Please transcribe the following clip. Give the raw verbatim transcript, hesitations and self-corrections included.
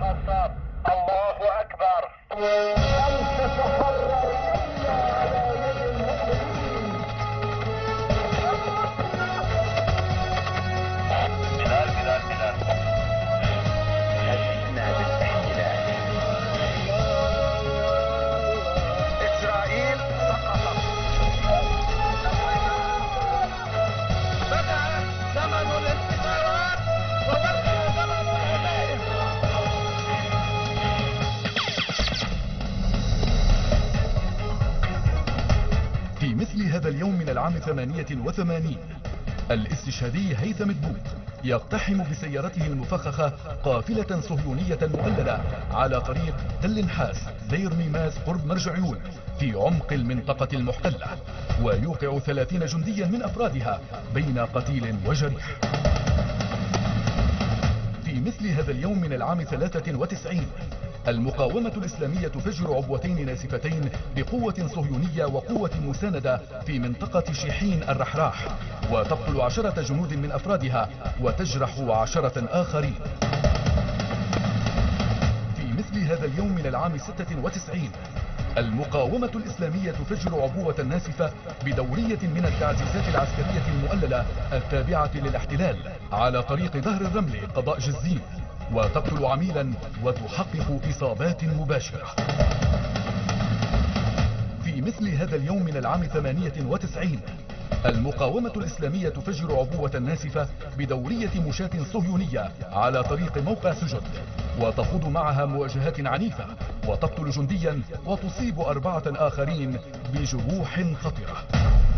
الصاد. الله أكبر. لن تتحرر إلا على يد المؤمنين. بلال بلال بلال لسنا بالاحتلال. إسرائيل سقطت. بدأ زمن الانتصارات وبقي زمن الهزائم. في مثل هذا اليوم من العام ثمانية وثمانين الاستشهادي هيثم الدوق يقتحم بسيارته المفخخة قافلة صهيونية مؤللة على طريق تل نحاس دير ميماس قرب مرجعيون في عمق المنطقة المحتلة، ويوقع ثلاثين جنديا من أفرادها بين قتيل وجريح. في مثل هذا اليوم من العام ثلاثة وتسعين المقاومة الإسلامية تفجر عبوتين ناسفتين بقوة صهيونية وقوة مساندة في منطقة شيحين الرحراح، وتقتل عشرة جنود من أفرادها وتجرح عشرة آخرين. في مثل هذا اليوم من العام ستة وتسعين المقاومة الإسلامية تفجر عبوة ناسفة بدورية من التعزيزات العسكرية المؤللة التابعة للاحتلال على طريق ظهر الرمل قضاء جزين، وتقتل عميلا وتحقق إصابات مباشرة. في مثل هذا اليوم من العام ثمانية وتسعين المقاومة الإسلامية تفجر عبوة ناسفة بدورية مشاة صهيونية على طريق موقع سجد، وتخوض معها مواجهات عنيفة وتقتل جنديا وتصيب أربعة آخرين بجروح خطرة.